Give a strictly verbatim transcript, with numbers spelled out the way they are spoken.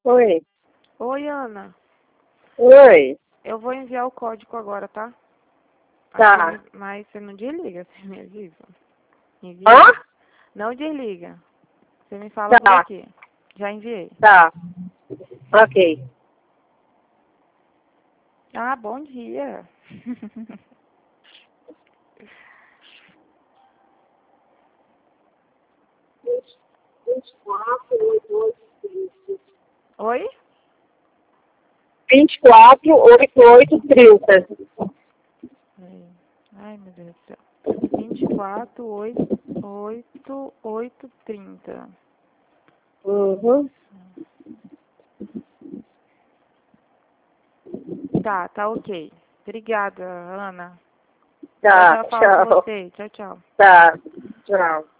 Oi. Oi, Ana. Oi. Eu vou enviar o código agora, tá? Tá. Aí, mas você não desliga, você me avisa. Envia. Hã? Não desliga. Você me fala por Tá. aqui. Já enviei. Tá. Ok. Ah, bom dia. vinte e quatro, oito oito trinta. Oi? vinte e quatro, oito oito trinta. Peraí. Ai, meu Deus do céu. vinte e quatro, oito, oito, trinta. Uhum. Tá, tá ok. Obrigada, Ana. Já Tá. já falo com Tchau. você. Tchau, tchau. Tá. Tchau.